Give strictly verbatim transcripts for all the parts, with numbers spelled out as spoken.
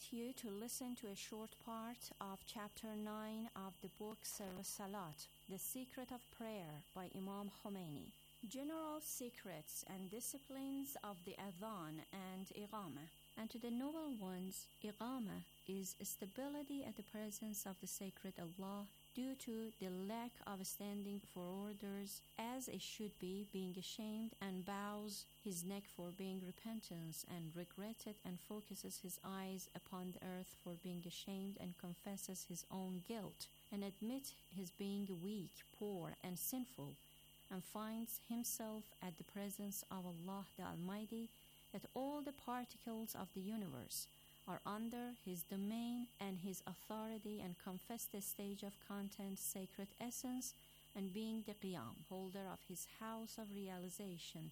invite you to listen to a short part of Chapter nine of the book Sirr Salat, The Secret of Prayer by Imam Khomeini. General secrets and disciplines of the Adhan and Iqamah. And to the noble ones, Iqamah is stability at the presence of the sacred Allah due to the lack of standing for orders as it should be, being ashamed and bows his neck for being repentance and regretted and focuses his eyes upon the earth for being ashamed and confesses his own guilt and admits his being weak, poor and sinful and finds himself at the presence of Allah the Almighty, that all the particles of the universe are under his domain and his authority, and confess the stage of content, sacred essence, and being the Qiyam, holder of his house of realization.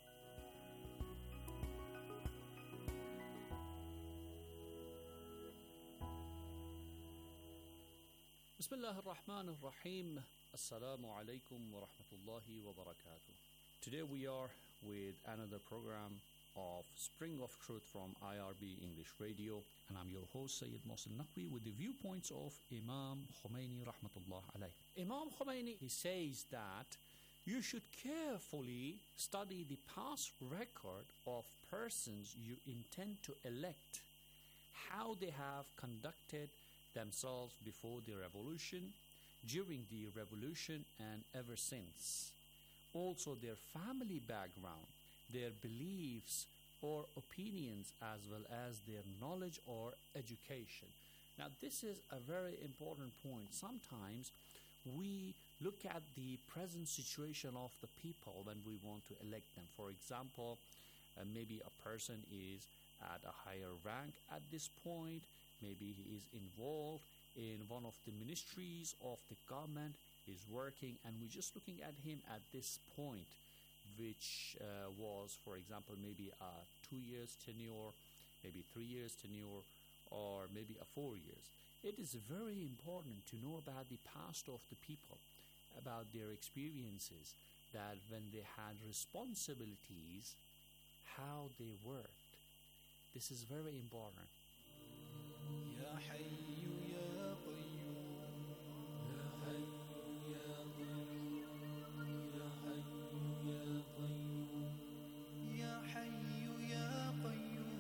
Bismillah ar-Rahman ar-Rahim. Assalamu alaikum wa rahmatullahi wa barakatuh. Today we are with another program of Spring of Truth from I R B English Radio, and I'm your host Sayyid Mohsin Naqvi with the viewpoints of Imam Khomeini rahmatullah alayh. Imam Khomeini, he says that you should carefully study the past record of persons you intend to elect, how they have conducted themselves before the revolution, during the revolution, and ever since. Also their family background, their beliefs or opinions, as well as their knowledge or education. Now this is a very important point. Sometimes we look at the present situation of the people when we want to elect them. For example, uh, maybe a person is at a higher rank at this point, maybe he is involved in one of the ministries of the government, is working, and we're just looking at him at this point, which uh, was, for example, maybe a two years tenure, maybe three years tenure, or maybe a four years. It is very important to know about the past of the people, about their experiences, that when they had responsibilities, how they worked. This is very important. Ya Hayyu Ya Qayyum, Ya Hayyu Ya Qayyum, Ya Hayyu Ya Qayyum, Ya Hayyu Ya Qayyum.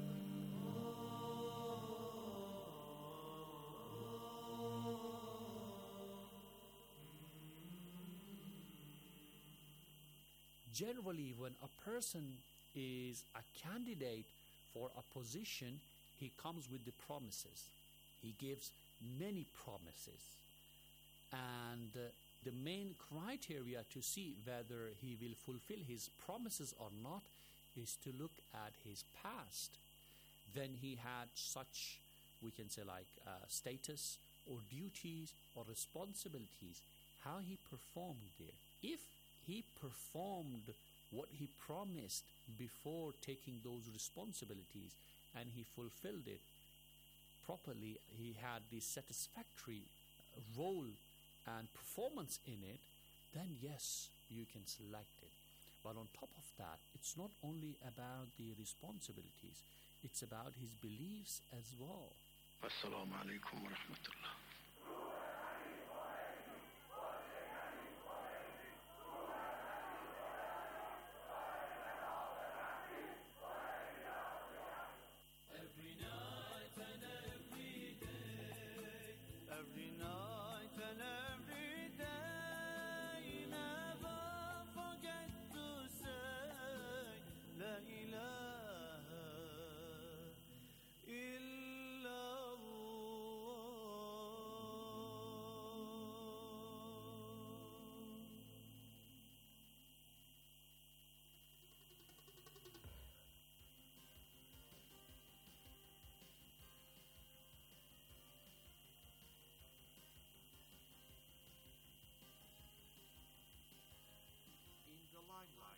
Generally, when a person is a candidate for a position, he comes with the promises. He gives many promises. And uh, the main criteria to see whether he will fulfill his promises or not is to look at his past. When he had such, we can say like uh, status or duties or responsibilities, how he performed there. If he performed what he promised before taking those responsibilities and he fulfilled it properly, he had the satisfactory role and performance in it, then yes, you can select it. But on top of that, it's not only about the responsibilities, it's about his beliefs as well. Assalamu alaikum wa rahmatullah. Every night and every day, every night and every day, never forget to say La ilaha illallah. In the limelight.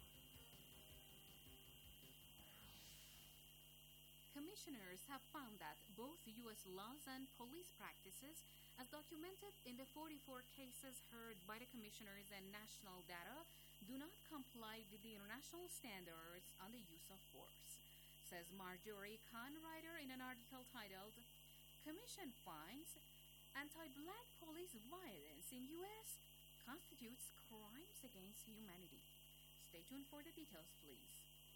Commissioners have found that both U S laws and police practices, as documented in the forty-four cases heard by the commissioners and national data, do not comply with the international standards on the use of force. says Marjorie Conrider in an article titled Commission Finds Anti-Black Police Violence in U S Constitutes Crimes Against Humanity. Stay tuned for the details, please.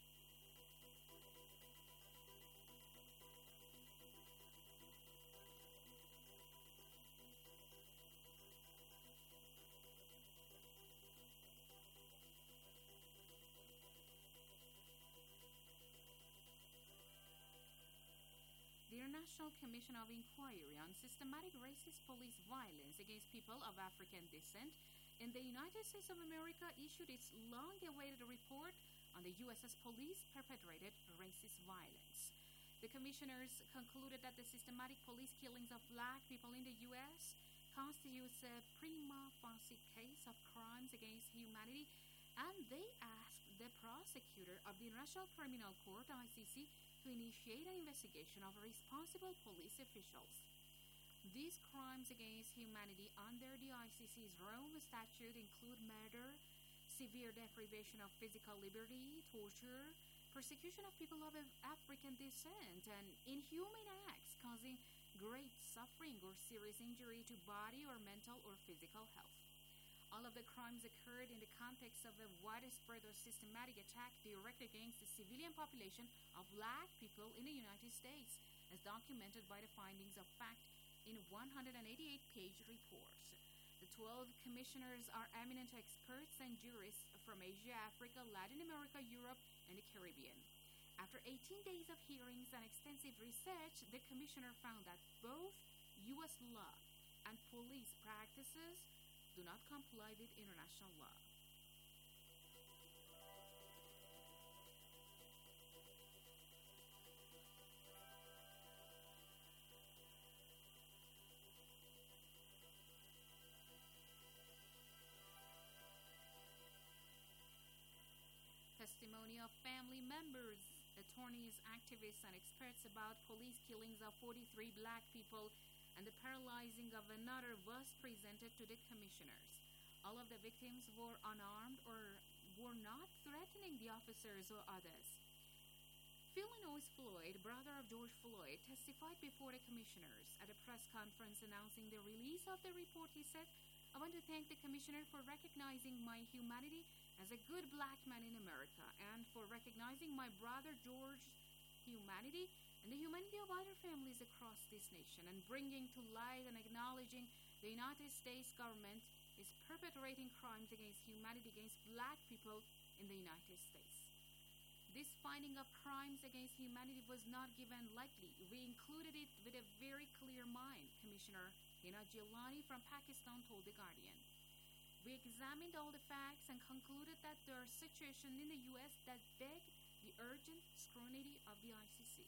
The International Commission of Inquiry on Systematic Racist Police Violence Against People of African Descent in the United States of America issued its long-awaited report on the U S's police-perpetrated racist violence. The commissioners concluded that the systematic police killings of black people in the U S constitutes a prima facie case of crimes against humanity, and they asked the prosecutor of the International Criminal Court, I C C, to initiate an investigation of responsible police officials. These crimes against humanity under the I C C's Rome Statute include murder, severe deprivation of physical liberty, torture, persecution of people of African descent, and inhuman acts causing great suffering or serious injury to body or mental or physical health. All of the crimes occurred in the context of a widespread or systematic attack directed against the civilian population of black people in the United States, as documented by the findings of fact in a one hundred eighty-eight page report. The twelve commissioners are eminent experts and jurists from Asia, Africa, Latin America, Europe, and the Caribbean. After eighteen days of hearings and extensive research, the commissioner found that both U S law and police practices do not comply with international law. Testimony of family members, attorneys, activists, and experts about police killings of forty-three black people and the paralyzing of another was presented to the commissioners. All of the victims were unarmed or were not threatening the officers or others. Philinois Floyd, brother of George Floyd, testified before the commissioners. At a press conference announcing the release of the report, he said, "I want to thank the commissioner for recognizing my humanity as a good black man in America and for recognizing my brother George's humanity and the humanity of other families across this nation, and bringing to light and acknowledging the United States government is perpetrating crimes against humanity against black people in the United States. This finding of crimes against humanity was not given lightly. We included it with a very clear mind," Commissioner Hina Gilani from Pakistan told The Guardian. "We examined all the facts and concluded that there are situations in the U S that beg the urgent scrutiny of the I C C.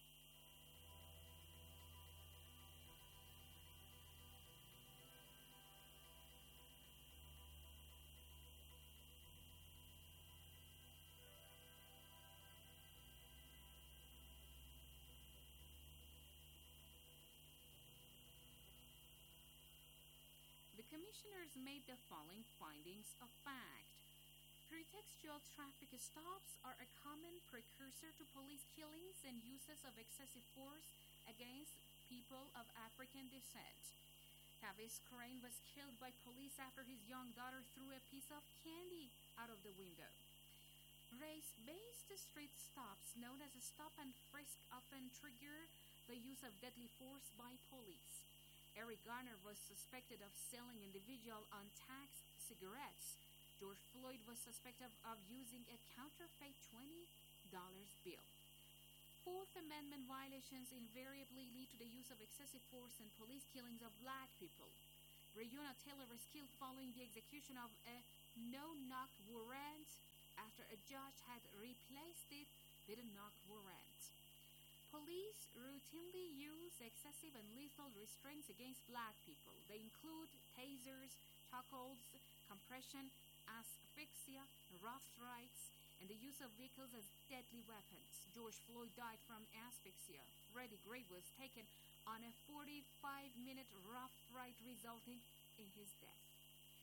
The commissioners made the following findings of fact. Pretextual traffic stops are a common precursor to police killings and uses of excessive force against people of African descent. Tavis Crane was killed by police after his young daughter threw a piece of candy out of the window. Race-based street stops, known as a stop and frisk, often trigger the use of deadly force by police. Eric Garner was suspected of selling individual untaxed cigarettes. George Floyd was suspected of, of using a counterfeit twenty dollar bill. Fourth Amendment violations invariably lead to the use of excessive force and police killings of black people. Breonna Taylor was killed following the execution of a no-knock warrant after a judge had replaced it with a knock warrant. Police routinely use excessive and lethal restraints against black people. They include tasers, chokeholds, compression, asphyxia, rough strikes, and the use of vehicles as deadly weapons. George Floyd died from asphyxia. Freddie Gray was taken on a forty-five minute rough ride, resulting in his death.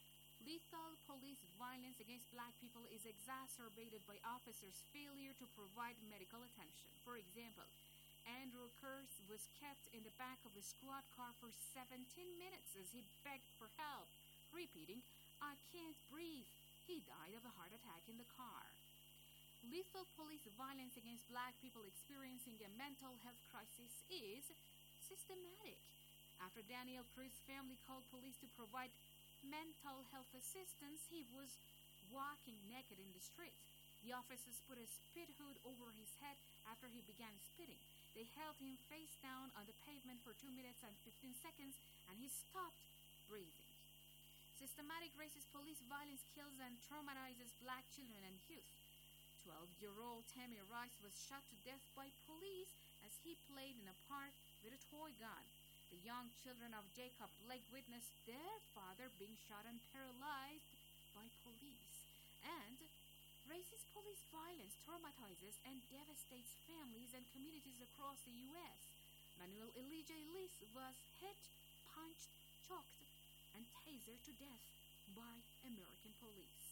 Lethal police violence against black people is exacerbated by officers' failure to provide medical attention. For example, Andrew Kurz was kept in the back of a squad car for seventeen minutes as he begged for help, repeating, "I can't breathe." He died of a heart attack in the car. Lethal police violence against black people experiencing a mental health crisis is systematic. After Daniel Cruz's family called police to provide mental health assistance, he was walking naked in the street. The officers put a spit hood over his head after he began spitting. They held him face down on the pavement for two minutes and fifteen seconds, and he stopped breathing. Systematic racist police violence kills and traumatizes black children and youth. twelve-year-old Tamir Rice was shot to death by police as he played in a park with a toy gun. The young children of Jacob Blake witnessed their father being shot and paralyzed by police. And racist police violence traumatizes and devastates families and communities across the U S Manuel Elijah Ellis was hit, punched, choked, and tasered to death by American police.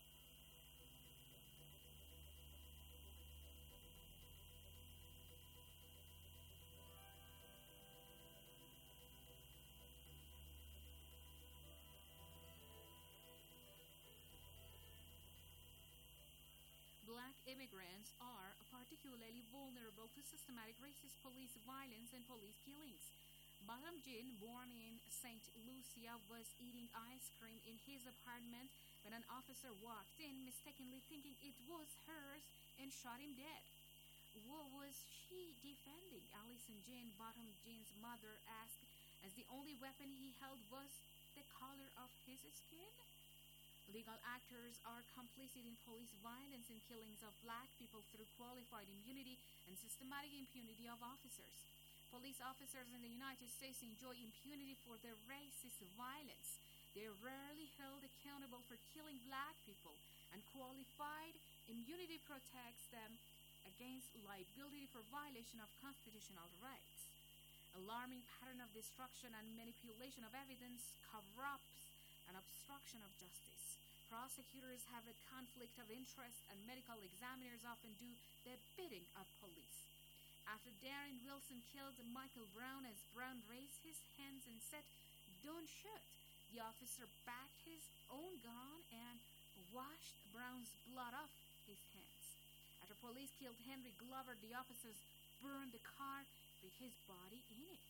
Black immigrants are particularly vulnerable to systematic racist police violence and police killings. Bottom Jean, born in Saint Lucia, was eating ice cream in his apartment when an officer walked in, mistakenly thinking it was hers, and shot him dead. What was she defending? Allison Jane, Bottom Jean's mother, asked, as the only weapon he held was the color of his skin. Legal actors are complicit in police violence and killings of black people through qualified immunity and systematic impunity of officers. Police officers in the United States enjoy impunity for their racist violence. They are rarely held accountable for killing black people, and qualified immunity protects them against liability for violation of constitutional rights. Alarming pattern of destruction and manipulation of evidence, cover-ups, and obstruction of justice. Prosecutors have a conflict of interest, and medical examiners often do the bidding of police. After Darren Wilson killed Michael Brown as Brown raised his hands and said, "Don't shoot," the officer backed his own gun and washed Brown's blood off his hands. After police killed Henry Glover, the officers burned the car with his body in it.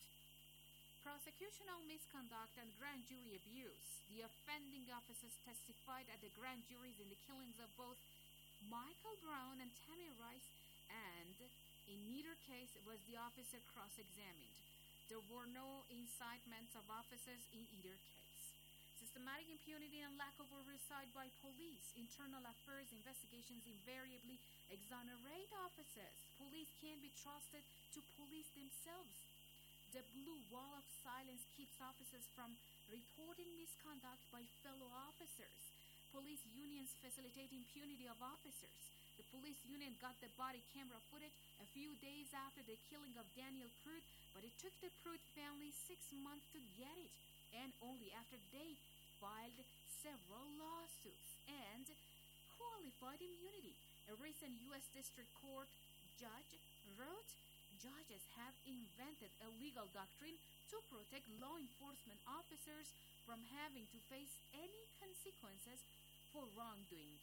Prosecutorial misconduct and grand jury abuse. The offending officers testified at the grand juries in the killings of both Michael Brown and Tamir Rice, and in neither case was the officer cross-examined. There were no incitements of officers in either case. Systematic impunity and lack of oversight by police. Internal affairs investigations invariably exonerate officers. Police can't be trusted to police themselves. The blue wall of silence keeps officers from reporting misconduct by fellow officers. Police unions facilitate impunity of officers. The police union got the body camera footage a few days after the killing of Daniel Pruitt, but it took the Pruitt family six months to get it, and only after they filed several lawsuits. And qualified immunity. A recent U S District Court judge wrote, "Judges have invented a legal doctrine to protect law enforcement officers from having to face any consequences for wrongdoing."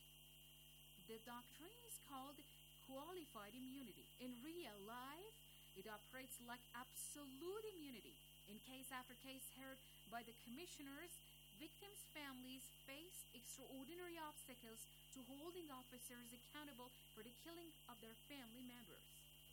The doctrine is called qualified immunity. In real life, it operates like absolute immunity. In case after case heard by the commissioners, victims' families face extraordinary obstacles to holding officers accountable for the killing of their family members.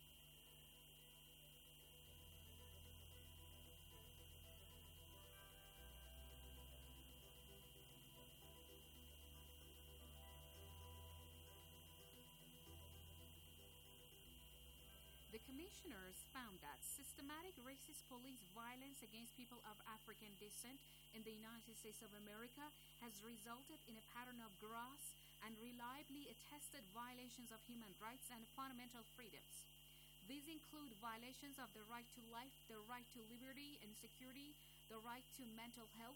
The commissioners found that systematic racist police violence against people of African descent in the United States of America has resulted in a pattern of gross and reliably attested violations of human rights and fundamental freedoms. These include violations of the right to life, the right to liberty and security, the right to mental health,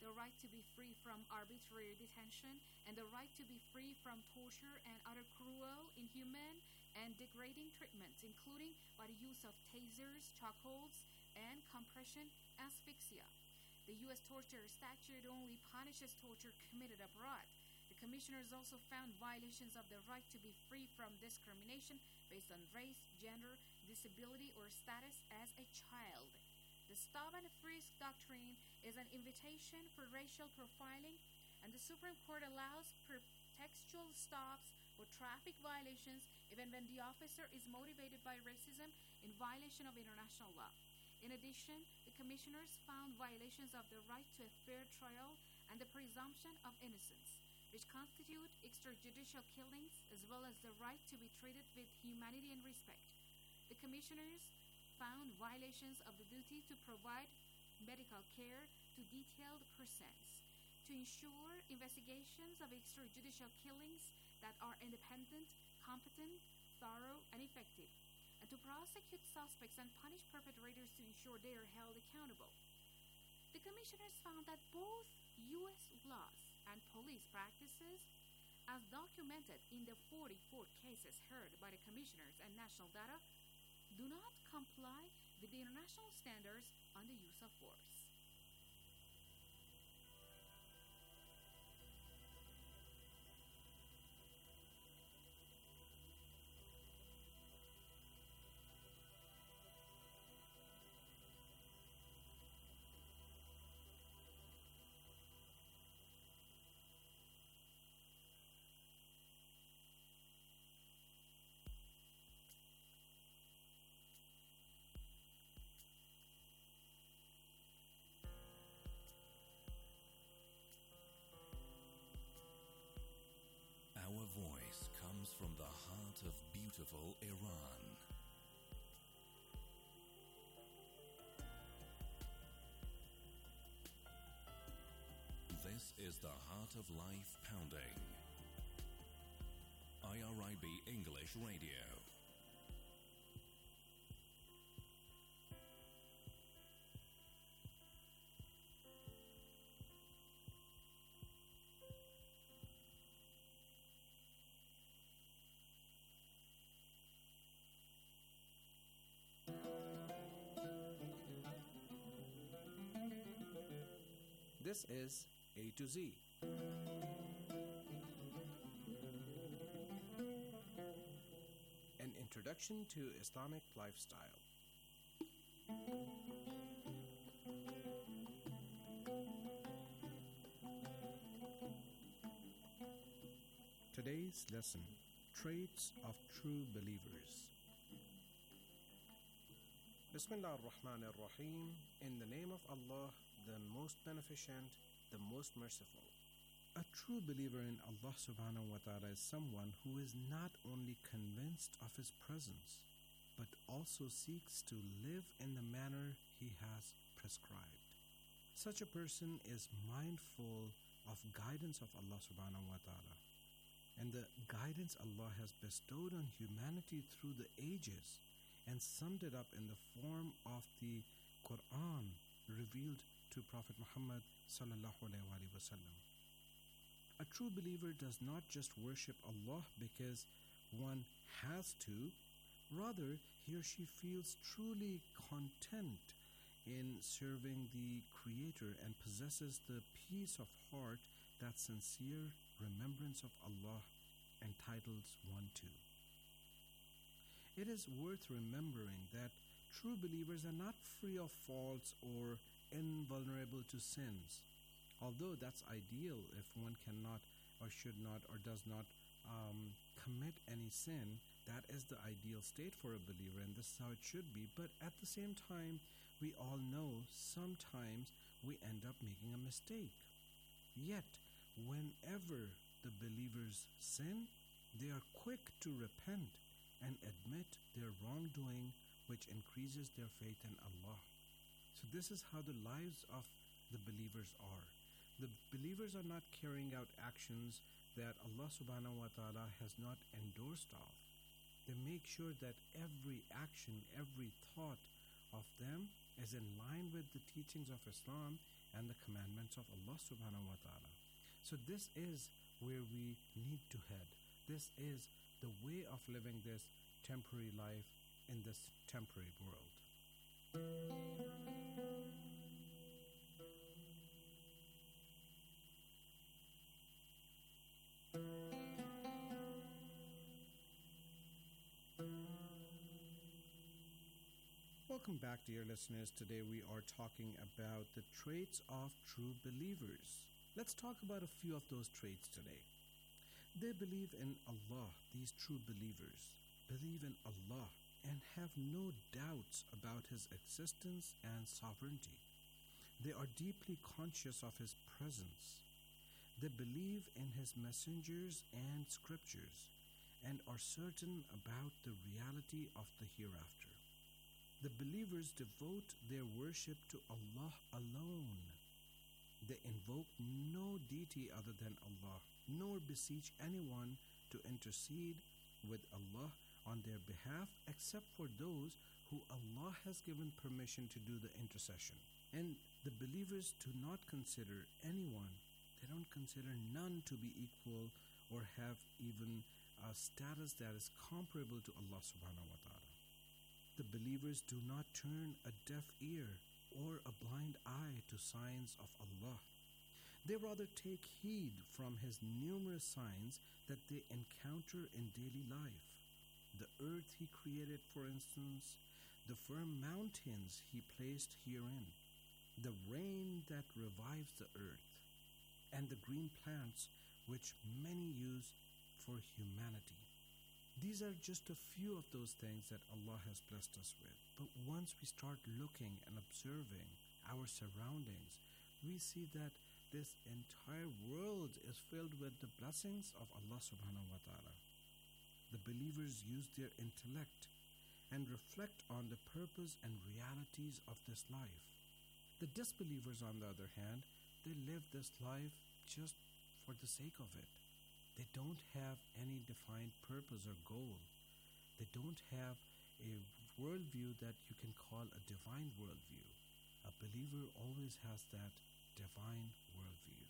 the right to be free from arbitrary detention, and the right to be free from torture and other cruel, inhuman, and degrading treatments, including by the use of tasers, chokeholds, and compression asphyxia. The U S torture statute only punishes torture committed abroad. The commissioners also found violations of the right to be free from discrimination based on race, gender, disability, or status as a child. The stop and frisk doctrine is an invitation for racial profiling, and the Supreme Court allows pretextual stops for traffic violations even when the officer is motivated by racism in violation of international law. In addition, the commissioners found violations of the right to a fair trial and the presumption of innocence, which constitute extrajudicial killings, as well as the right to be treated with humanity and respect. The commissioners found violations of the duty to provide medical care to detailed persons, to ensure investigations of extrajudicial killings that are independent, competent, thorough, and effective, and to prosecute suspects and punish perpetrators to ensure they are held accountable. The commissioners found that both U S laws and police practices, as documented in the forty-four cases heard by the commissioners and national data, do not comply with the international standards on the use of force. Our voice comes from the heart of beautiful Iran. This is the Heart of Life Pounding. I R I B English Radio. This is A to Z. An introduction to Islamic lifestyle. Today's lesson, Traits of True Believers. Bismillah ar-Rahman ar-Rahim. In the name of Allah, the most beneficent, the most merciful. A true believer in Allah subhanahu wa ta'ala is someone who is not only convinced of His presence, but also seeks to live in the manner He has prescribed. Such a person is mindful of guidance of Allah subhanahu wa ta'ala, and the guidance Allah has bestowed on humanity through the ages, and summed it up in the form of the Quran revealed to Prophet Muhammad sallallahu alaihi wasallam. A true believer does not just worship Allah because one has to, rather he or she feels truly content in serving the Creator and possesses the peace of heart that sincere remembrance of Allah entitles one to. It is worth remembering that true believers are not free of faults or invulnerable to sins. Although that's ideal if one cannot or should not or does not um, commit any sin, that is the ideal state for a believer, and this is how it should be. But at the same time, we all know sometimes we end up making a mistake. Yet, whenever the believers sin, they are quick to repent and admit their wrongdoing, which increases their faith in Allah. So this is how the lives of the believers are. The believers are not carrying out actions that Allah subhanahu wa ta'ala has not endorsed of. They make sure that every action, every thought of them is in line with the teachings of Islam, and the commandments of Allah subhanahu wa ta'ala. So this is where we need to head. This is the way of living this temporary life in this temporary world. Welcome back, dear listeners. Today we are talking about the traits of true believers. Let's talk about a few of those traits today. They believe in Allah. These true believers believe in Allah and have no doubts about His existence and sovereignty. They are deeply conscious of His presence. They believe in His messengers and scriptures and are certain about the reality of the hereafter. The believers devote their worship to Allah alone. They invoke no deity other than Allah, nor beseech anyone to intercede with Allah on their behalf except for those who Allah has given permission to do the intercession. And the believers do not consider anyone, they don't consider none to be equal or have even a status that is comparable to Allah subhanahu wa ta'ala. The believers do not turn a deaf ear or a blind eye to signs of Allah. They rather take heed from His numerous signs that they encounter in daily life. The earth He created, for instance, the firm mountains He placed herein, the rain that revives the earth, and the green plants which many use for humanity. These are just a few of those things that Allah has blessed us with. But once we start looking and observing our surroundings, we see that this entire world is filled with the blessings of Allah subhanahu wa ta'ala. The believers use their intellect and reflect on the purpose and realities of this life. The disbelievers, on the other hand, they live this life just for the sake of it. They don't have any defined purpose or goal. They don't have a worldview that you can call a divine worldview. A believer always has that divine worldview.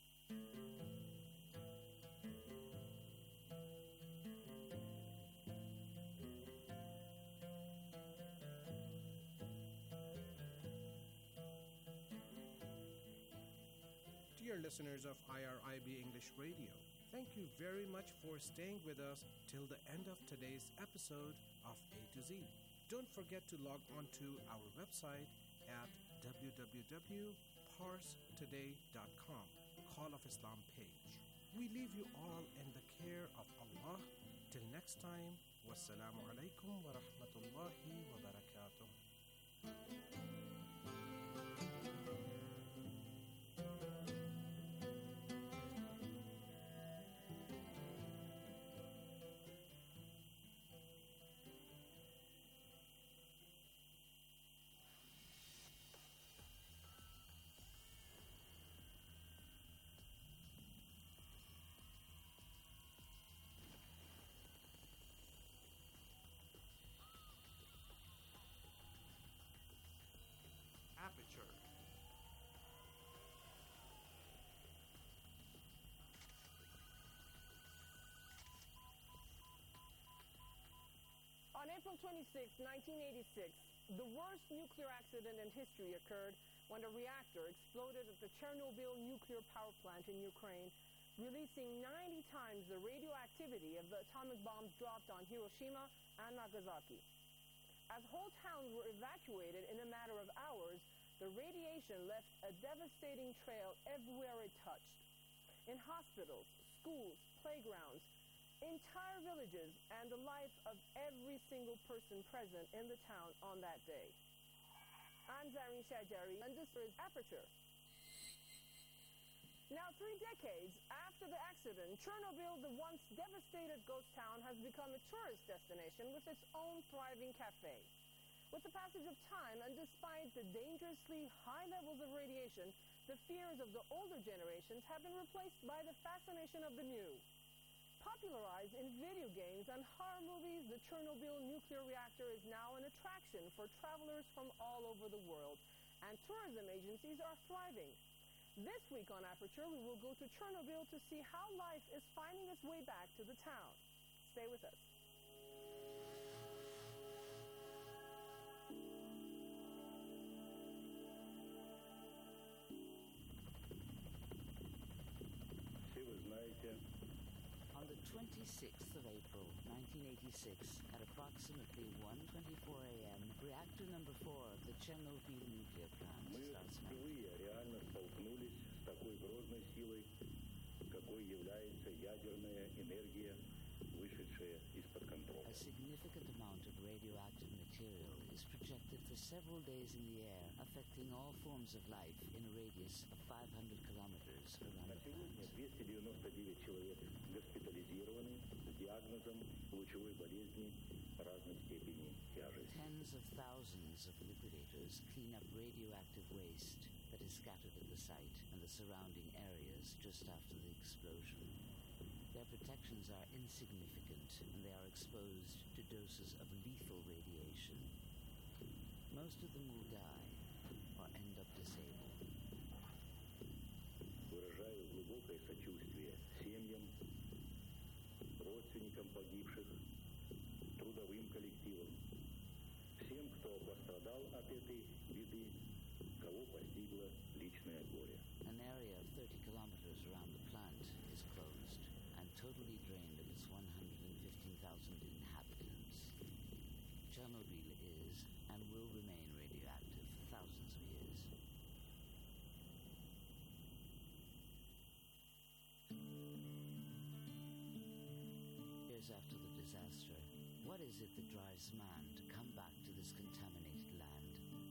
Dear listeners of I R I B English Radio, thank you very much for staying with us till the end of today's episode of A to Z. Don't forget to log on to our website at w w w dot pars today dot com, Call of Islam page. We leave you all in the care of Allah. Till next time, wassalamu alaikum wa rahmatullahi wa barakatuh. Aperture. On April twenty-sixth, nineteen eighty-six, the worst nuclear accident in history occurred when a reactor exploded at the Chernobyl nuclear power plant in Ukraine, releasing ninety times the radioactivity of the atomic bombs dropped on Hiroshima and Nagasaki. As whole towns were evacuated in a matter of hours, the radiation left a devastating trail everywhere it touched. In hospitals, schools, playgrounds, entire villages, and the life of every single person present in the town on that day. I'm Zareen Shajari, and this is Aperture. Now, three decades after the accident, Chernobyl, the once devastated ghost town, has become a tourist destination with its own thriving cafe. With the passage of time, and despite the dangerously high levels of radiation, the fears of the older generations have been replaced by the fascination of the new. Popularized in video games and horror movies, the Chernobyl nuclear reactor is now an attraction for travelers from all over the world, and tourism agencies are thriving. This week on Aperture, we will go to Chernobyl to see how life is finding its way back to the town. Stay with us. On the twenty-sixth of April, nineteen eighty-six, at approximately one twenty-four a.m., reactor number four of the Chernobyl nuclear plant starts melting. реально столкнулись с такой грозной силой, какой является ядерная энергия, вышедшая из-под контроля. A significant amount of radioactive material is projected for several days in the air, affecting all forms of life in a radius of five hundred kilometers around На the сегодня plant. двести девяносто девять человек госпитализированы с диагнозом лучевой болезни разной степени тяжести. Tens of thousands of liquidators clean up radioactive waste that is scattered at the site and the surrounding areas just after the explosion. Their protections are insignificant and they are exposed to doses of lethal radiation. Most of them will die or end up disabled. Выражаю глубокое сочувствие семьям, родственникам погибших, трудовым коллективам, всем, кто пострадал от этой беды, кого постигло личное горе. An area of thirty kilometers around the plant is closed and totally drained of its one hundred fifteen thousand inhabitants. Chernobyl is and will remain radioactive for thousands of years. Years after the disaster, what is it that drives man to come back to this contaminated land?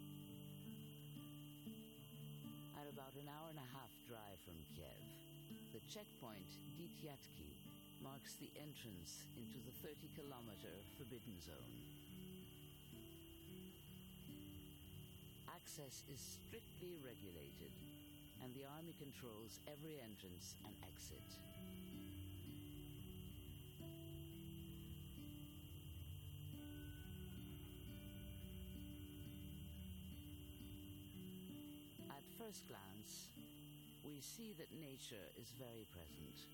At about an hour and a half drive from Kiev, the checkpoint Dityatki marks the entrance into the thirty-kilometer forbidden zone. Access is strictly regulated, and the army controls every entrance and exit. At first glance, we see that nature is very present.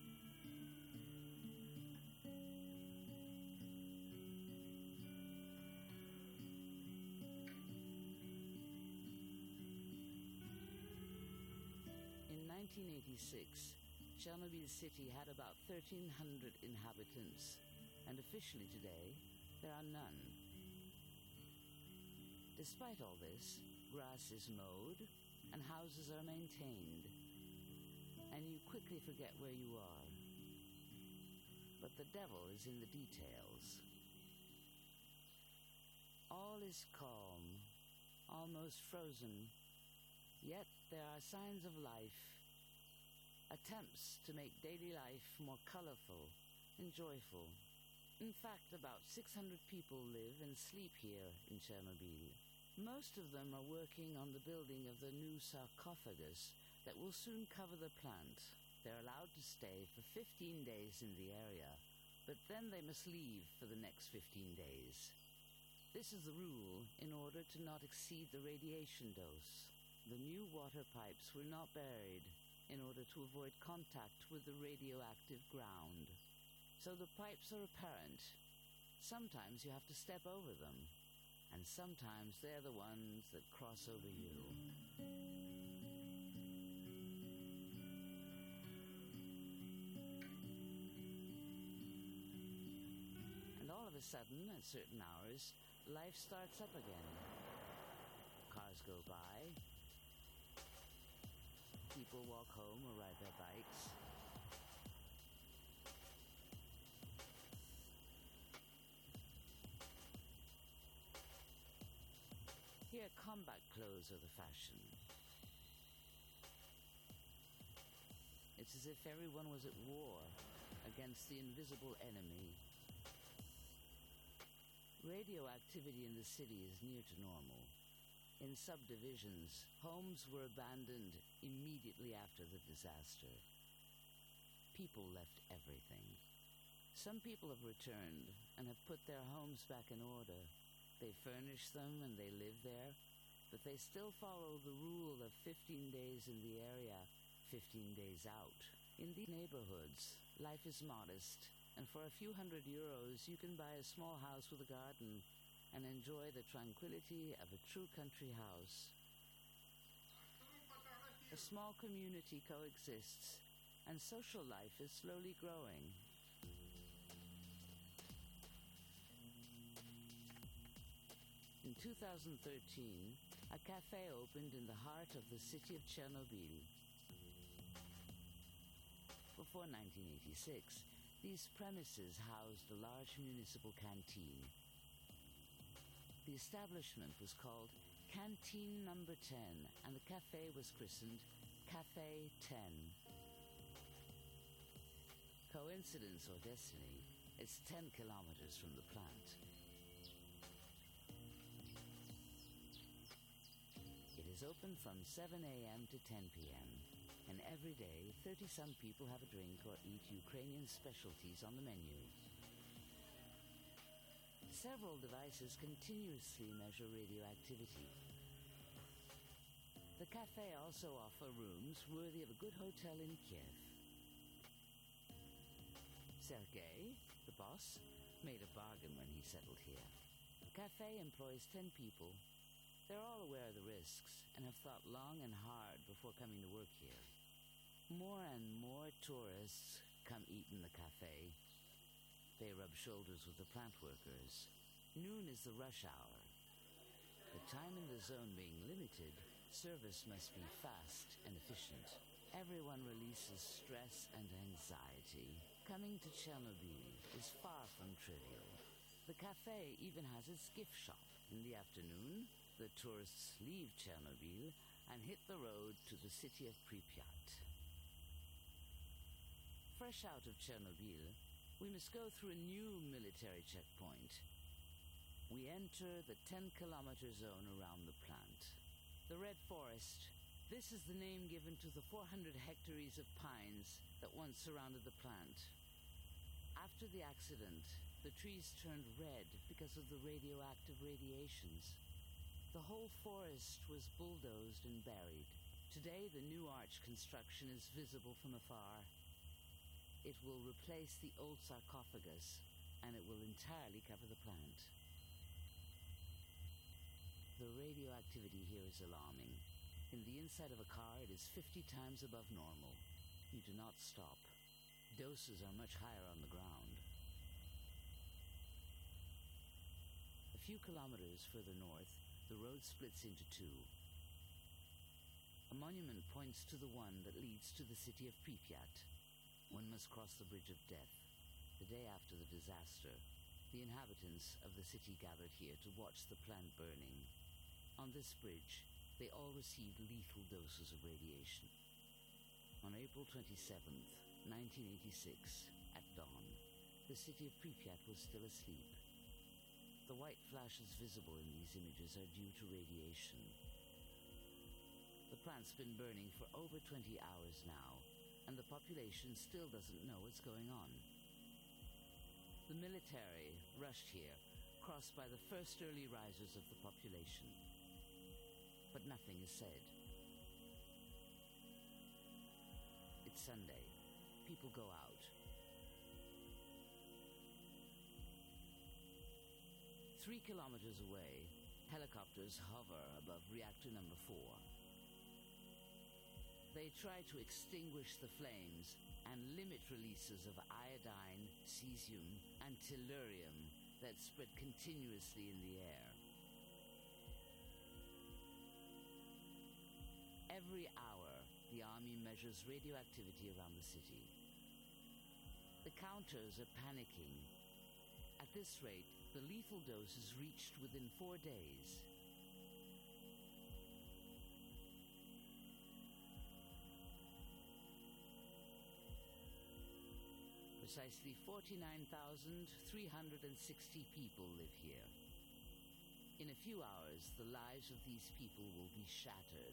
In nineteen eighty-six, Chernobyl city had about thirteen hundred inhabitants, and officially today, there are none. Despite all this, grass is mowed and houses are maintained, and you quickly forget where you are. But the devil is in the details. All is calm, almost frozen, yet there are signs of life, attempts to make daily life more colorful and joyful. In fact, about six hundred people live and sleep here in Chernobyl. Most of them are working on the building of the new sarcophagus that will soon cover the plant. They're allowed to stay for fifteen days in the area, but then they must leave for the next fifteen days. This is the rule in order to not exceed the radiation dose. The new water pipes were not buried in order to avoid contact with the radioactive ground. So the pipes are apparent. Sometimes you have to step over them, and sometimes they're the ones that cross over you. And all of a sudden, at certain hours, life starts up again. Cars go by. People walk home or ride their bikes. Here, combat clothes are the fashion. It's as if everyone was at war against the invisible enemy. Radioactivity in the city is near to normal. In subdivisions, homes were abandoned immediately after the disaster. People left everything. Some people have returned and have put their homes back in order. They furnish them and they live there. but they still follow the rule of fifteen days in the area, fifteen days out. In these neighborhoods, life is modest, and for a few hundred euros you can buy a small house with a garden and enjoy the tranquility of a true country house. A small community coexists, and social life is slowly growing. In two thousand thirteen, a cafe opened in the heart of the city of Chernobyl. Before nineteen eighty-six, these premises housed a large municipal canteen. The establishment was called Canteen Number ten, and the cafe was christened Cafe ten. Coincidence or destiny, it's ten kilometers from the plant. It is open from seven a.m. to ten p.m., and every day thirty-some people have a drink or eat Ukrainian specialties on the menu. Several devices continuously measure radioactivity. The cafe also offers rooms worthy of a good hotel in Kiev. Sergei, the boss, made a bargain when he settled here. The cafe employs ten people. They're all aware of the risks and have thought long and hard before coming to work here. More and more tourists come eat in the cafe. They rub shoulders with the plant workers. Noon is the rush hour. The time in the zone being limited, service must be fast and efficient. Everyone releases stress and anxiety. Coming to Chernobyl is far from trivial. The cafe even has its gift shop. In the afternoon, the tourists leave Chernobyl and hit the road to the city of Pripyat. Fresh out of Chernobyl, we must go through a new military checkpoint. We enter the ten-kilometer zone around the plant. The Red Forest, this is the name given to the four hundred hectares of pines that once surrounded the plant. After the accident, the trees turned red because of the radioactive radiations. The whole forest was bulldozed and buried. Today, the new arch construction is visible from afar. It will replace the old sarcophagus, and it will entirely cover the plant. The radioactivity here is alarming. In the inside of a car, it is fifty times above normal. You do not stop. Doses are much higher on the ground. A few kilometers further north, the road splits into two. A monument points to the one that leads to the city of Pripyat. One must cross the Bridge of Death. The day after the disaster, the inhabitants of the city gathered here to watch the plant burning. On this bridge, they all received lethal doses of radiation. On April twenty-seventh, nineteen eighty-six, at dawn, the city of Pripyat was still asleep. The white flashes visible in these images are due to radiation. The plant's been burning for over twenty hours now, and the population still doesn't know what's going on. The military rushed here, crossed by the first early risers of the population. But nothing is said. It's Sunday. People go out. Three kilometers away, helicopters hover above reactor number four. They try to extinguish the flames and limit releases of iodine, cesium, and tellurium that spread continuously in the air. Every hour, the army measures radioactivity around the city. The counters are panicking. At this rate, the lethal dose is reached within four days. Precisely forty-nine thousand three hundred sixty people live here. In a few hours, the lives of these people will be shattered.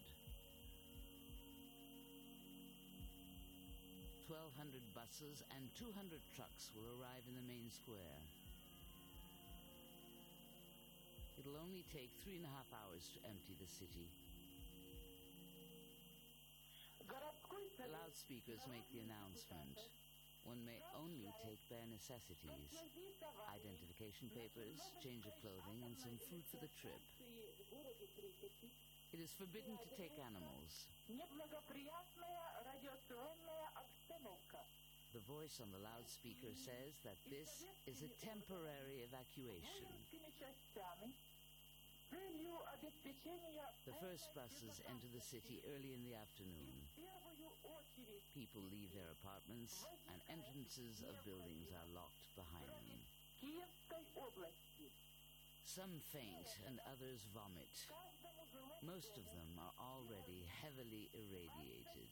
twelve hundred buses and two hundred trucks will arrive in the main square. It it'll only take three and a half hours to empty the city. The loudspeakers make the announcement. One may only take bare necessities, identification papers, change of clothing, and some food for the trip. It is forbidden to take animals. The voice on the loudspeaker says that this is a temporary evacuation. The first buses enter the city early in the afternoon. People leave their apartments, and entrances of buildings are locked behind them. Some faint and others vomit. Most of them are already heavily irradiated.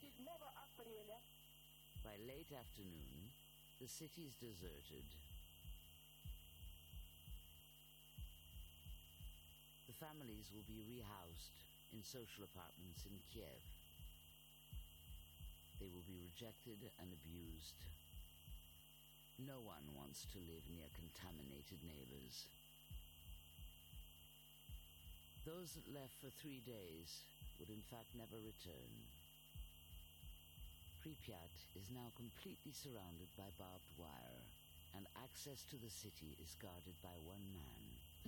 By late afternoon, the city's deserted. The families will be rehoused in social apartments in Kiev. They will be rejected and abused. No one wants to live near contaminated neighbors. Those that left for three days would in fact never return. Pripyat is now completely surrounded by barbed wire, and access to the city is guarded by one man.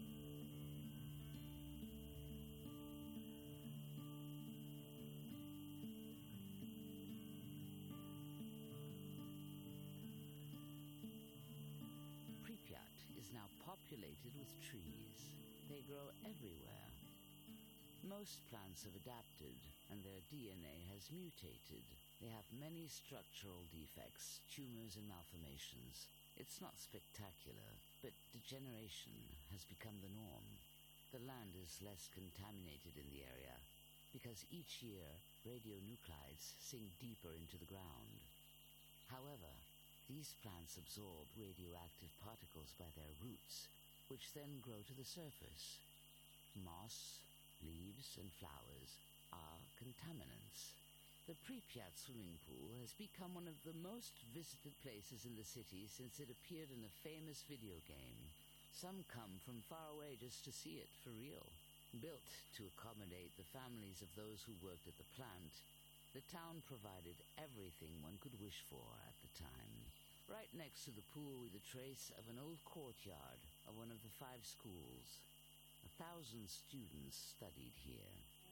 Pripyat is now populated with trees. They grow everywhere. Most plants have adapted, and their D N A has mutated. They have many structural defects, tumors and malformations. It's not spectacular, but degeneration has become the norm. The land is less contaminated in the area, because each year radionuclides sink deeper into the ground. However, these plants absorb radioactive particles by their roots, which then grow to the surface. Moss, leaves, and flowers are contaminants. The Pripyat swimming pool has become one of the most visited places in the city since it appeared in a famous video game. Some come from far away just to see it for real. Built to accommodate the families of those who worked at the plant, the town provided everything one could wish for at the time. Right next to the pool was a trace of an old courtyard of one of the five schools. A thousand students studied here.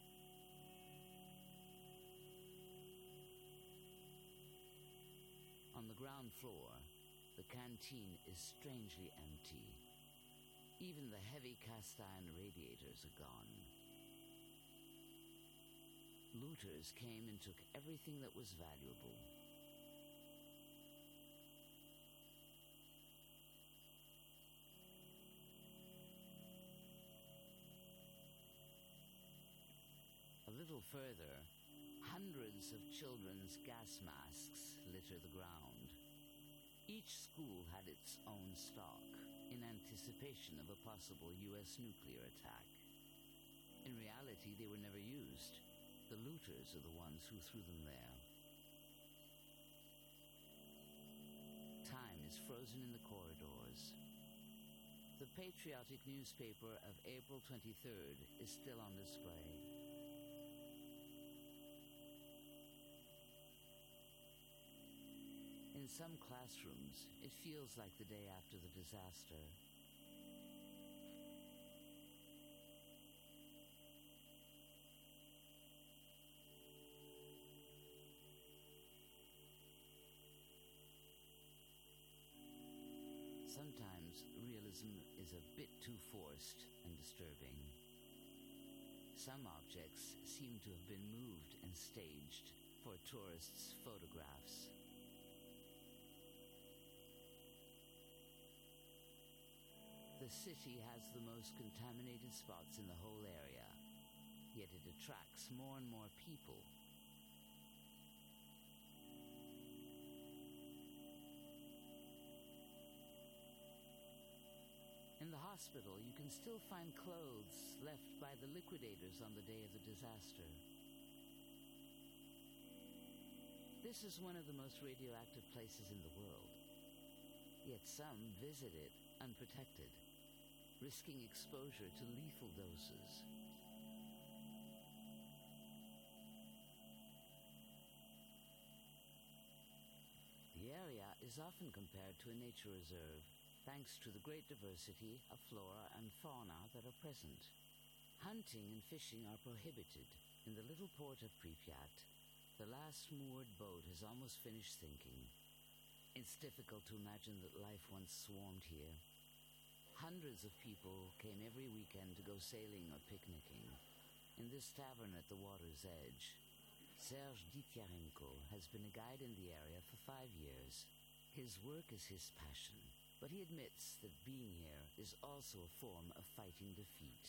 On the ground floor, the canteen is strangely empty. Even the heavy cast-iron radiators are gone. Looters came and took everything that was valuable. A little further, hundreds of children's gas masks litter the ground. Each school had its own stock, in anticipation of a possible U S nuclear attack. In reality, they were never used. The looters are the ones who threw them there. Time is frozen in the corridors. The patriotic newspaper of April twenty-third is still on display. In some classrooms, it feels like the day after the disaster. Sometimes realism is a bit too forced and disturbing. Some objects seem to have been moved and staged for tourists' photographs. The city has the most contaminated spots in the whole area, yet it attracts more and more people. In the hospital, you can still find clothes left by the liquidators on the day of the disaster. This is one of the most radioactive places in the world, yet some visit it unprotected. risking exposure to lethal doses. The area is often compared to a nature reserve, thanks to the great diversity of flora and fauna that are present. Hunting and fishing are prohibited in the little port of Pripyat. The last moored boat has almost finished sinking. It's difficult to imagine that life once swarmed here. Hundreds of people came every weekend to go sailing or picnicking. In this tavern at the water's edge, Serge Dityarenko has been a guide in the area for five years. His work is his passion, but he admits that being here is also a form of fighting defeat.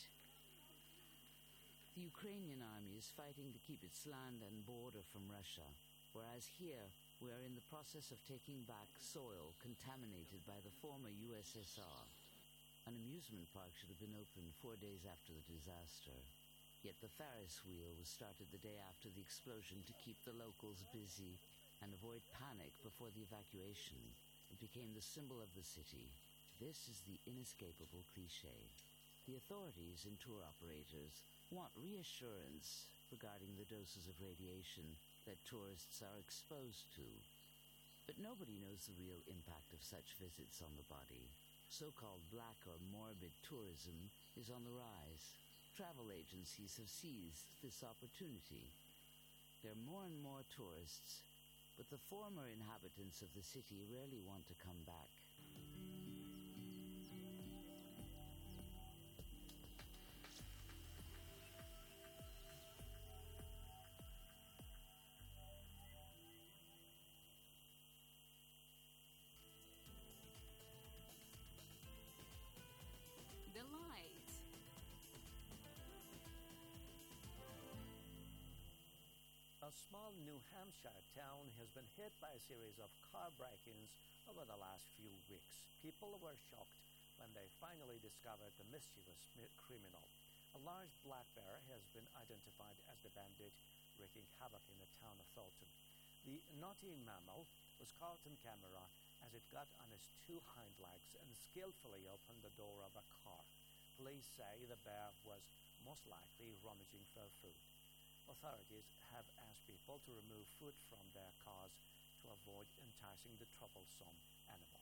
The Ukrainian army is fighting to keep its land and border from Russia, whereas here we are in the process of taking back soil contaminated by the former U S S R. An amusement park should have been opened four days after the disaster. Yet the Ferris wheel was started the day after the explosion to keep the locals busy and avoid panic before the evacuation. It became the symbol of the city. This is the inescapable cliché. The authorities and tour operators want reassurance regarding the doses of radiation that tourists are exposed to. But nobody knows the real impact of such visits on the body. So-called black or morbid tourism is on the rise. Travel agencies have seized this opportunity. There are more and more tourists, but the former inhabitants of the city rarely want to come back. The light. A small New Hampshire town has been hit by a series of car break-ins over the last few weeks. People were shocked when they finally discovered the mischievous criminal. A large black bear has been identified as the bandit wreaking havoc in the town of Thornton. The naughty mammal was caught on camera as it got on its two hind legs and skillfully opened the door of a car. Police say the bear was most likely rummaging for food. Authorities have asked people to remove food from their cars to avoid enticing the troublesome animal.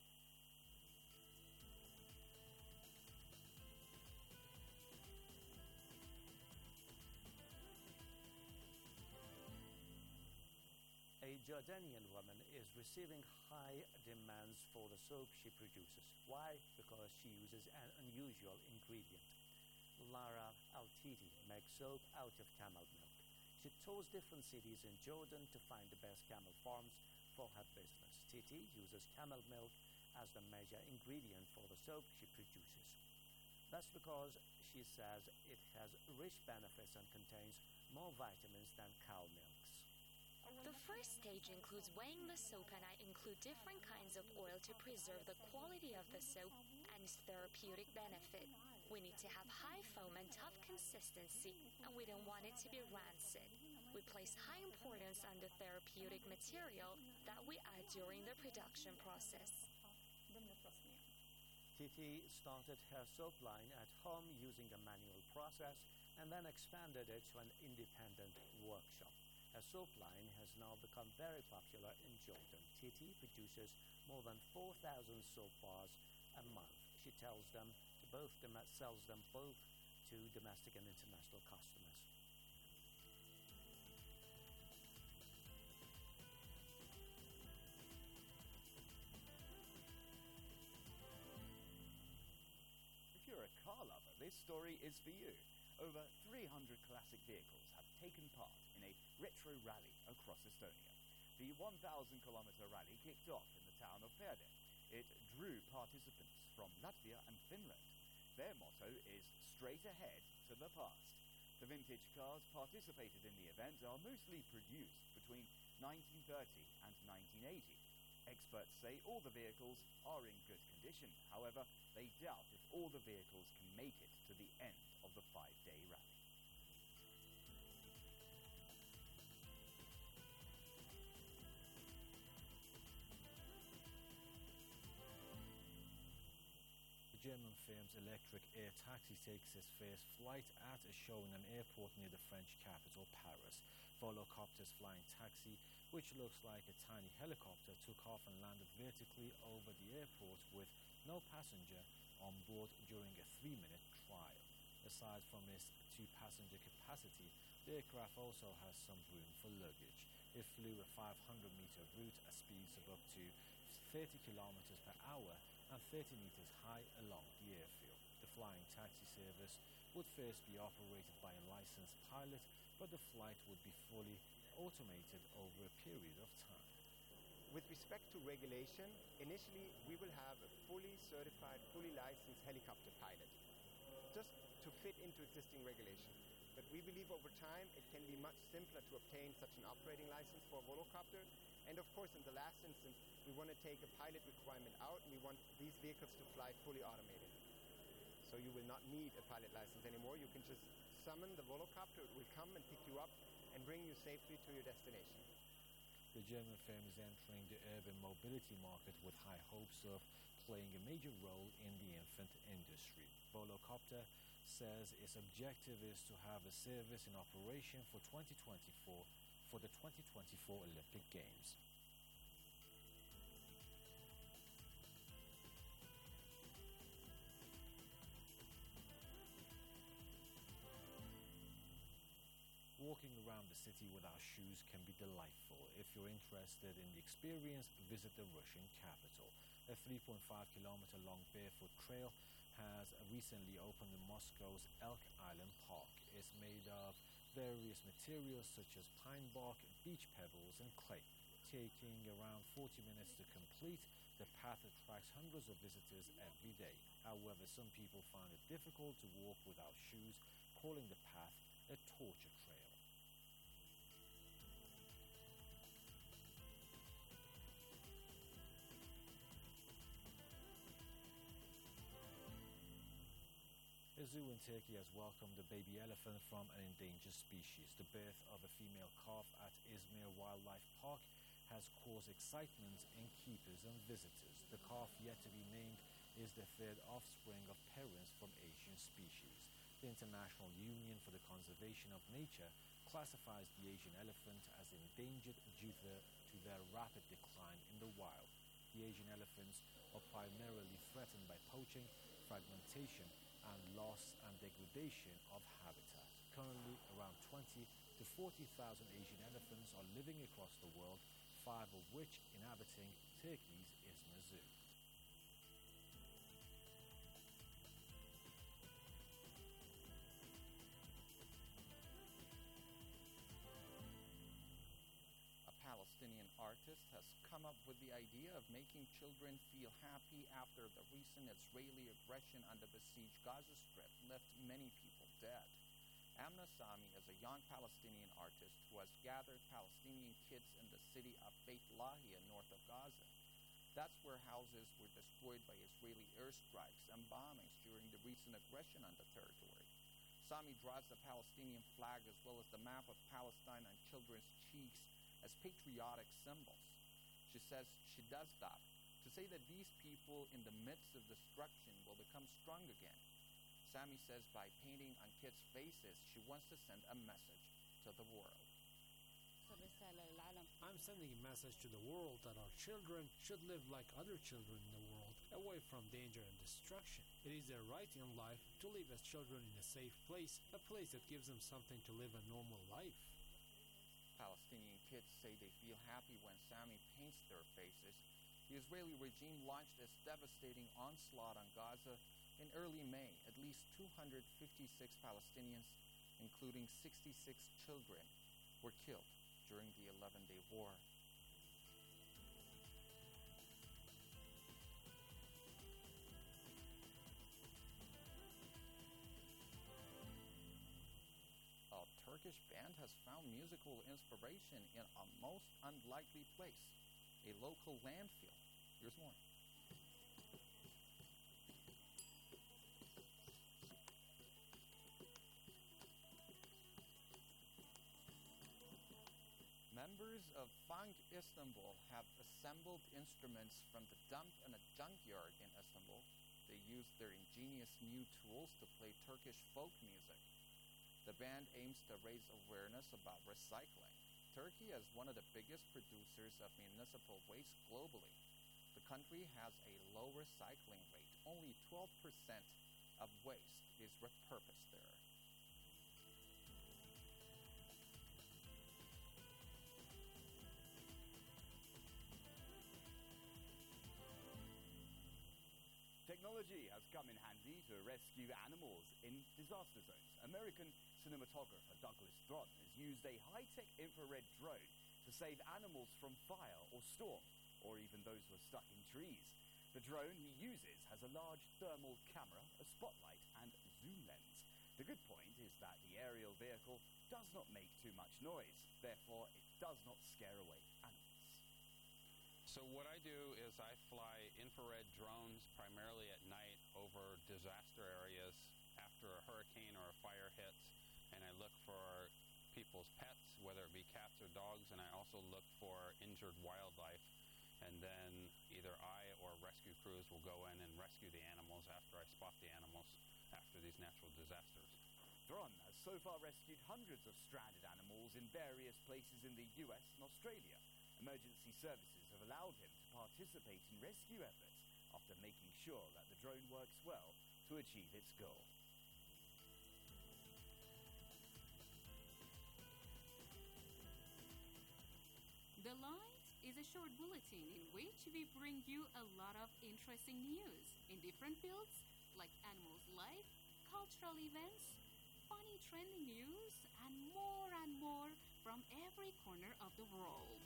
A Jordanian woman is receiving high demands for the soap she produces. Why? Because she uses an unusual ingredient. Lara Al-Titi makes soap out of camel milk. She tours different cities in Jordan to find the best camel farms for her business. Titi uses camel milk as the major ingredient for the soap she produces. That's because she says it has rich benefits and contains more vitamins than cow milks. The first stage includes weighing the soap, and I include different kinds of oil to preserve the quality of the soap and its therapeutic benefit. We need to have high foam and tough consistency, and we don't want it to be rancid. We place high importance on the therapeutic material that we add during the production process. Titi started her soap line at home using a manual process and then expanded it to an independent workshop. Her soap line has now become very popular in Jordan. Titi produces more than four thousand soap bars a month. She tells them to both dem- sells them both to domestic and international customers. If you're a car lover, this story is for you. Over three hundred classic vehicles have taken part in a retro rally across Estonia. The one thousand kilometer rally kicked off in the town of Perde. It drew participants from Latvia and Finland. Their motto is straight ahead to the past. The vintage cars participated in the event are mostly produced between nineteen thirty and nineteen eighty. Experts say all the vehicles are in good condition. However, they doubt if all the vehicles can make it to the end of the five-day rally. German firm's electric air taxi takes its first flight at a show in an airport near the French capital, Paris. Volocopter's flying taxi, which looks like a tiny helicopter, took off and landed vertically over the airport with no passenger on board during a three-minute trial. Aside from its two-passenger capacity, the aircraft also has some room for luggage. It flew a five hundred meter route at speeds of up to thirty kilometers per hour and thirty meters high along the airfield. The flying taxi service would first be operated by a licensed pilot, but the flight would be fully automated over a period of time. With respect to regulation, initially we will have a fully certified, fully licensed helicopter pilot, just to fit into existing regulation. But we believe over time it can be much simpler to obtain such an operating license for a volocopter. And of course, in the last instance, we want to take a pilot requirement out, and we want these vehicles to fly fully automated. So you will not need a pilot license anymore. You can just summon the volocopter, it will come and pick you up and bring you safely to your destination. The German firm is entering the urban mobility market with high hopes of playing a major role in the infant industry. Volocopter says its objective is to have a service in operation for twenty twenty-four for the twenty twenty-four Olympic Games. Walking around the city without shoes can be delightful. If you're interested in the experience, visit the Russian capital. A three point five kilometer long barefoot trail has recently opened in Moscow's Elk Island Park. It's made of various materials such as pine bark, beach pebbles, and clay. Taking around forty minutes to complete, the path attracts hundreds of visitors every day. However, some people find it difficult to walk without shoes, calling the path a torture trail. A zoo in Turkey has welcomed a baby elephant from an endangered species. The birth of a female calf at Izmir Wildlife Park has caused excitement in keepers and visitors. The calf, yet to be named, is the third offspring of parents from Asian species. The International Union for the Conservation of Nature classifies the Asian elephant as endangered due to, to their rapid decline in the wild. The Asian elephants are primarily threatened by poaching, fragmentation, and loss and degradation of habitat. Currently, around twenty to forty thousand Asian elephants are living across the world, five of which inhabiting Turkey's Izmir Zoo. A Palestinian artist has come up with the idea of making children feel happy after the recent Israeli aggression on the besieged Gaza Strip left many people dead. Amna Sami is a young Palestinian artist who has gathered Palestinian kids in the city of Beit Lahia, north of Gaza. That's where houses were destroyed by Israeli airstrikes and bombings during the recent aggression on the territory. Sami draws the Palestinian flag as well as the map of Palestine on children's cheeks as patriotic symbols. She says she does that to say that these people in the midst of destruction will become strong again. Sami says by painting on kids' faces, she wants to send a message to the world. I'm sending a message to the world that our children should live like other children in the world, away from danger and destruction. It is their right in life to live as children in a safe place, a place that gives them something to live a normal life. Palestinian kids say they feel happy when Sami paints their faces. The Israeli regime launched its devastating onslaught on Gaza in early May. At least two hundred fifty-six Palestinians, including sixty-six children, were killed during the eleven-day war. A Turkish band has found musical inspiration in a most unlikely place, a local landfill. Here's more. Members of Funk Istanbul have assembled instruments from the dump in a junkyard in Istanbul. They use their ingenious new tools to play Turkish folk music. The band aims to raise awareness about recycling. Turkey is one of the biggest producers of municipal waste globally. The country has a low recycling rate. Only twelve percent of waste is repurposed there. Technology has come in handy to rescue animals in disaster zones. American cinematographer Douglas Thron has used a high-tech infrared drone to save animals from fire or storm, or even those who are stuck in trees. The drone he uses has a large thermal camera, a spotlight, and zoom lens. The good point is that the aerial vehicle does not make too much noise, therefore it does not scare away animals. So what I do is I fly infrared drones primarily at night over disaster areas after a hurricane or a fire hits, and I look for people's pets, whether it be cats or dogs, and I also look for injured wildlife, and then either I or rescue crews will go in and rescue the animals after I spot the animals after these natural disasters. Thron has so far rescued hundreds of stranded animals in various places in the U S and Australia. Emergency services have allowed him to participate in rescue efforts after making sure that the drone works well to achieve its goal. The Light is a short bulletin in which we bring you a lot of interesting news in different fields like animals' life, cultural events, funny trending news, and more and more from every corner of the world.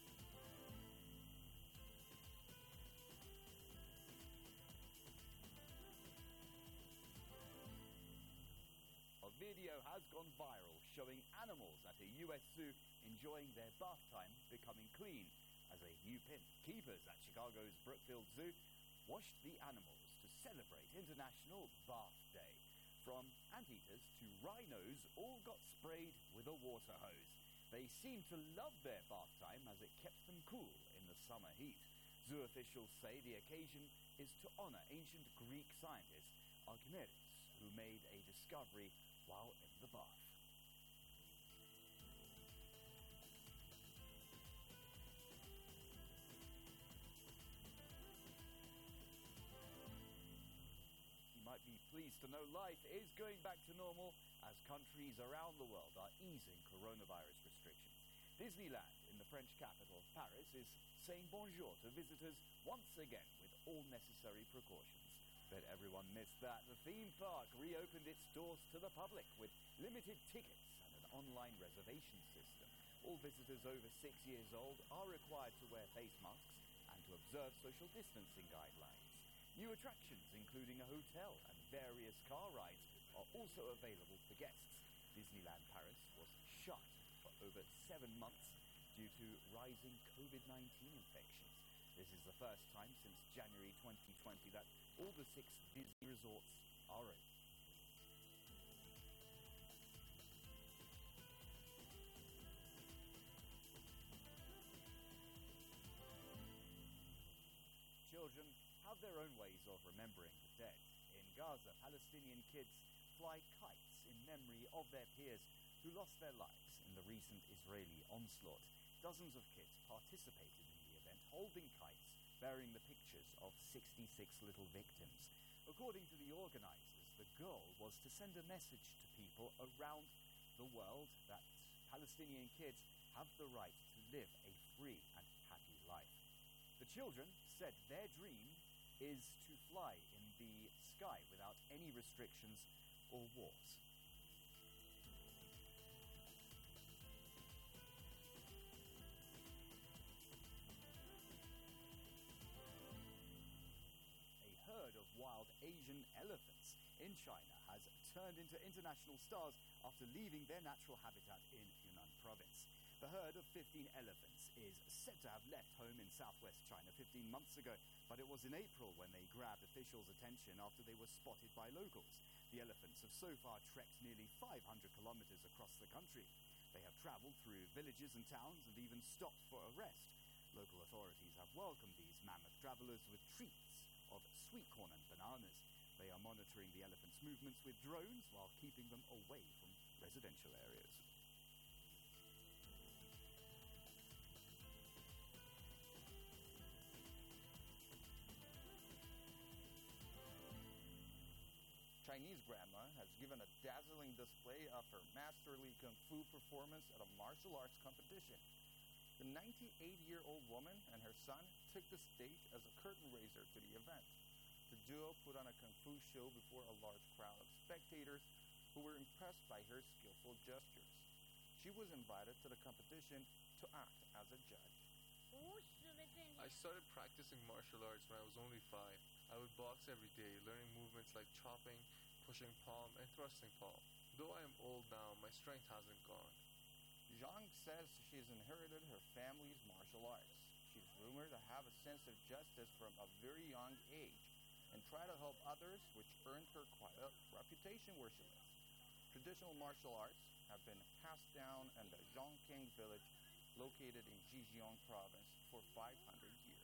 A video has gone viral showing animals at a U S zoo enjoying their bath time becoming clean as a new pin. Keepers at Chicago's Brookfield Zoo washed the animals to celebrate International Bath Day. From anteaters to rhinos all got sprayed with a water hose. They seemed to love their bath time as it kept them cool in the summer heat. Zoo officials say the occasion is to honor ancient Greek scientist Archimedes, who made a discovery while in the bath. You might be pleased to know life is going back to normal as countries around the world are easing coronavirus restrictions. Disneyland in the French capital, Paris, is saying bonjour to visitors once again with all necessary precautions. But everyone missed that. The theme park reopened its doors to the public with limited tickets and an online reservation system. All visitors over six years old are required to wear face masks and to observe social distancing guidelines. New attractions, including a hotel and various car rides, are also available for guests. Disneyland Paris was shut for over seven months due to rising COVID nineteen infections. This is the first time since January twenty twenty that all the six Disney resorts are open. Children have their own ways of remembering the dead. In Gaza, Palestinian kids fly kites in memory of their peers who lost their lives in the recent Israeli onslaught. Dozens of kids participated in the event, holding kites bearing the pictures of sixty-six little victims. According to the organizers, the goal was to send a message to people around the world that Palestinian kids have the right to live a free and happy life. The children said their dream is to fly in the sky without any restrictions or wars. Wild Asian elephants in China has turned into international stars after leaving their natural habitat in Yunnan province. The herd of fifteen elephants is said to have left home in southwest China fifteen months ago, but it was in April when they grabbed officials' attention after they were spotted by locals. The elephants have so far trekked nearly five hundred kilometers across the country. They have traveled through villages and towns and even stopped for a rest. Local authorities have welcomed these mammoth travelers with treats of sweet corn and bananas. farmers. They are monitoring the elephants' movements with drones while keeping them away from residential areas. Chinese grandma has given a dazzling display of her masterly kung fu performance at a martial arts competition. The ninety-eight-year-old woman and her son took the stage as a curtain raiser to the event. The duo put on a kung fu show before a large crowd of spectators who were impressed by her skillful gestures. She was invited to the competition to act as a judge. I started practicing martial arts when I was only five. I would box every day, learning movements like chopping, pushing palm, and thrusting palm. Though I am old now, my strength hasn't gone. Zhang says she's inherited her family's martial arts. She's rumored to have a sense of justice from a very young age and try to help others, which earned her quite a reputation where she lives. Traditional martial arts have been passed down in the Zhongking village located in Zhejiang province for five hundred years.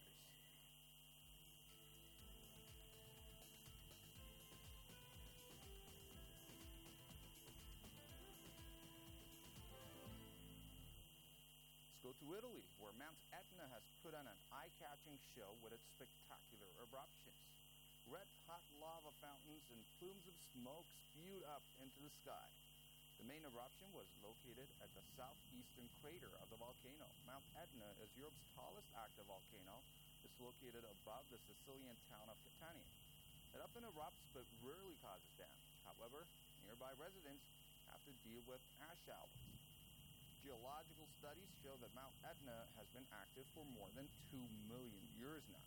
Let's go to Italy, where Mount Etna has put on an eye-catching show with its spectacular eruptions. Red-hot lava fountains and plumes of smoke spewed up into the sky. The main eruption was located at the southeastern crater of the volcano. Mount Etna is Europe's tallest active volcano. It's located above the Sicilian town of Catania. It often erupts but rarely causes damage. However, nearby residents have to deal with ash showers. Geological studies show that Mount Etna has been active for more than two million years now.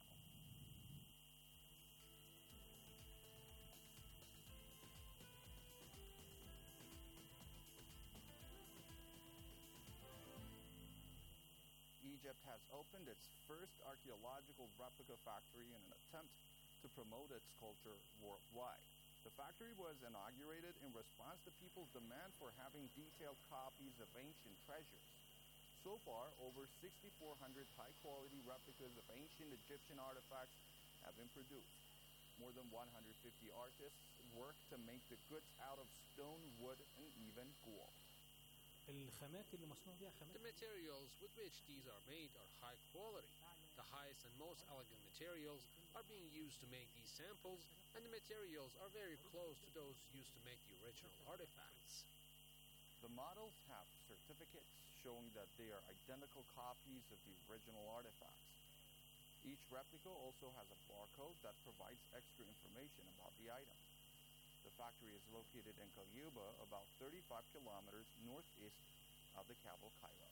Egypt has opened its first archaeological replica factory in an attempt to promote its culture worldwide. The factory was inaugurated in response to people's demand for having detailed copies of ancient treasures. So far, over sixty-four hundred high-quality replicas of ancient Egyptian artifacts have been produced. More than one hundred fifty artists work to make the goods out of stone, wood, and even gold. The materials with which these are made are high quality. The highest and most elegant materials are being used to make these samples, and the materials are very close to those used to make the original artifacts. The models have certificates showing that they are identical copies of the original artifacts. Each replica also has a barcode that provides extra information about the item. The factory is located in Qalyuba, about thirty-five kilometers northeast of the capital Cairo.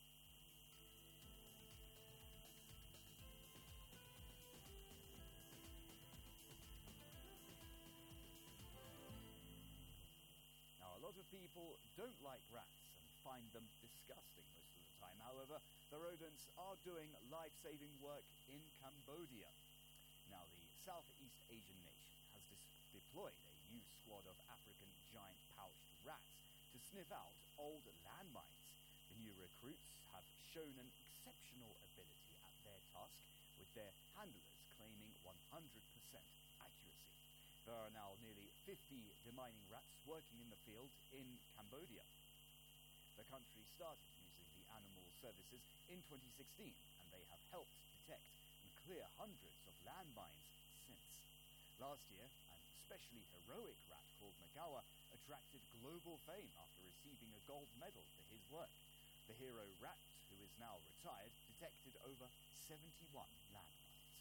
Now, a lot of people don't like rats and find them disgusting most of the time. However, the rodents are doing life-saving work in Cambodia. Now, the Southeast Asian nation has dis- deployed a new squad of African giant pouched rats to sniff out old landmines. The new recruits have shown an exceptional ability at their task, with their handlers claiming one hundred percent accuracy. There are now nearly fifty demining rats working in the field in Cambodia. The country started using the animal services in twenty sixteen, and they have helped detect and clear hundreds of landmines since. Last year, an especially heroic rat called Magawa attracted global fame after receiving a gold medal for his work. The hero rat, who is now retired, detected over seventy-one landmines.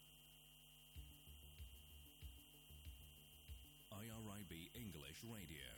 I R I B English Radio.